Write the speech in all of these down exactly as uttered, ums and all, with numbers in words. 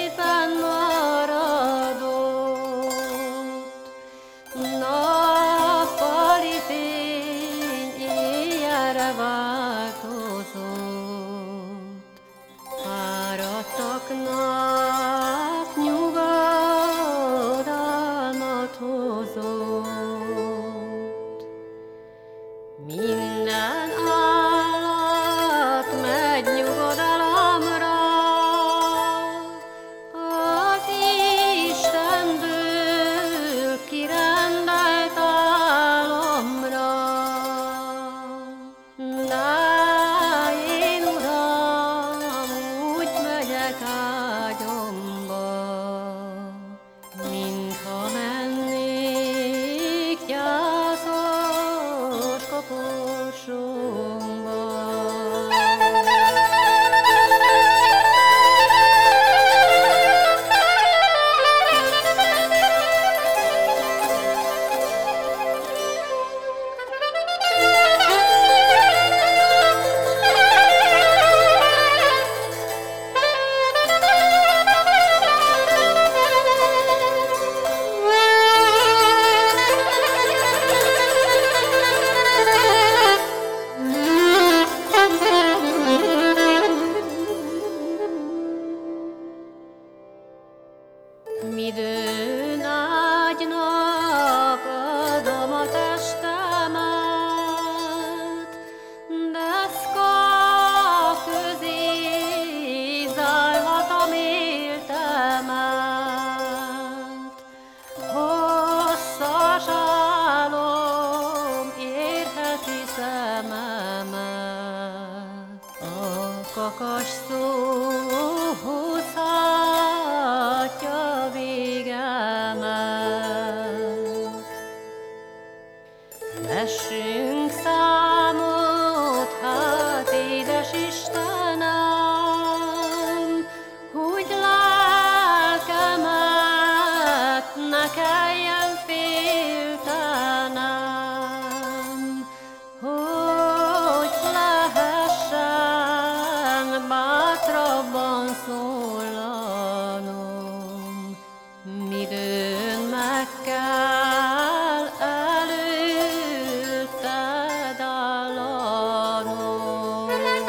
fennmaradott. Nappali fény éjjelre változott, fáradtaknak nyugodalmat hozott. Minden állat megy nyugodalomra, az Isten dől kirendelt álomra. De én, Uram, úgy megyek ágyomba, mintha mennék gyászos koporsomba. Midőn ágynak adom a testemet, deszka közé zárhatom életemet. Hosszas álom érheti szememet, a kakas szó hozhatja végemet. Vessünk számot, hát édes Istenem, hogy lelkemet ne kelljen féltenem, hogy lehessen bátrabban szólanom, midőn meg kell előtted állanom.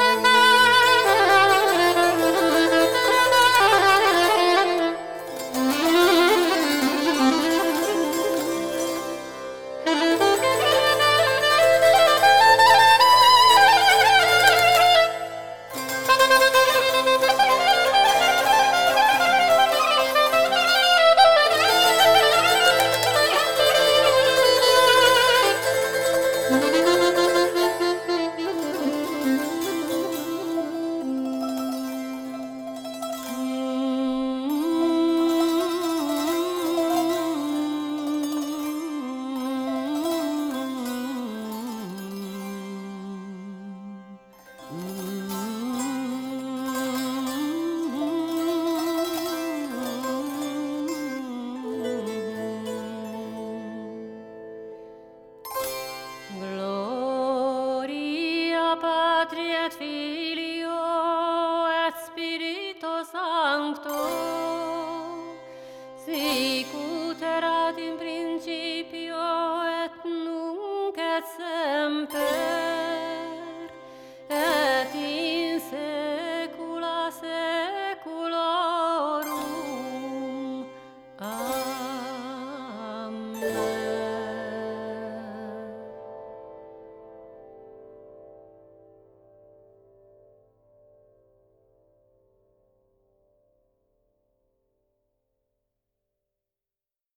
Gloria Patri et Filio et Spiritus Sancto, sic ut erat in principio et nunc et semper et in saecula saeculorum. Amen.